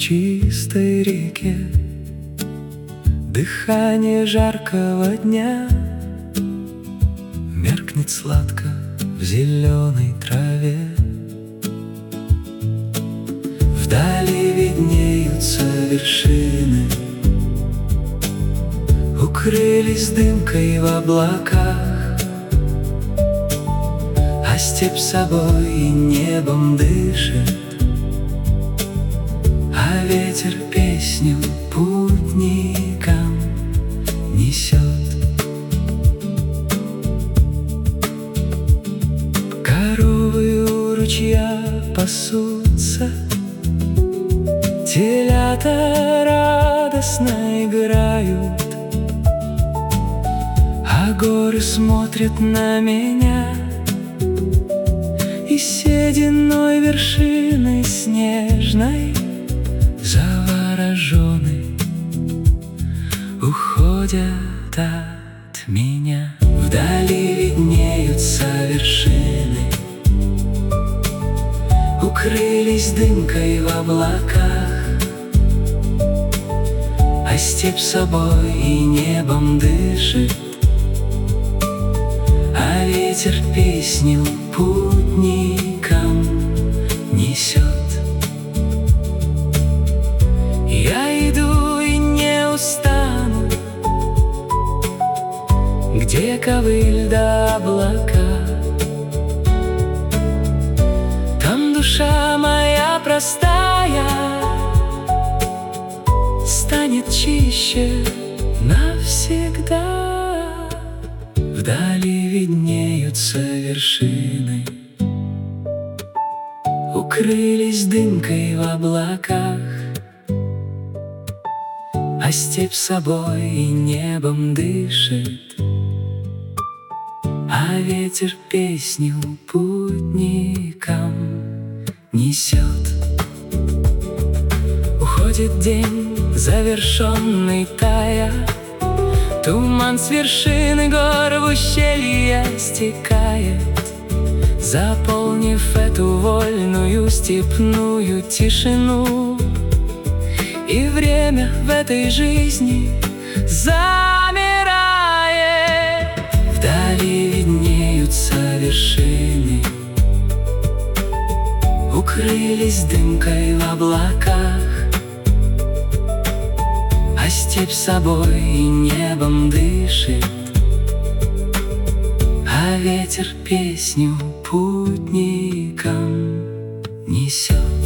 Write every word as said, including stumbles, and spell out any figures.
чистой реке, дыхание жаркого дня меркнет сладко в зеленой траве. Вдали виднеются вершины, укрылись дымкой в облаках, а степь собой и небом дышит, а ветер песню путникам несет. Коровы у ручья пасутся, телята радостно играют, а горы смотрят на меня и сединой вершины снежной завороженной уходят от меня. Вдали виднеются вершины, укрылись дымкой в облаках, а степь собой и небом дышит, а ветер песню путникам несет. Я иду и не устану, где ковыль да облака, там душа моя простая станет чище навсегда. Вдали виднеются вершины, укрылись дымкой в облаках, а степь собой и небом дышит, а ветер песню путникам несет. Уходит день, завершенный тая, туман с вершины гор в ущелье стекает, заполнив эту вольную степную тишину. И время в этой жизни замирает. Вдали виднеются вершины, укрылись дымкой в облаках, а степь собой и небом дышит, а ветер песню путникам несет.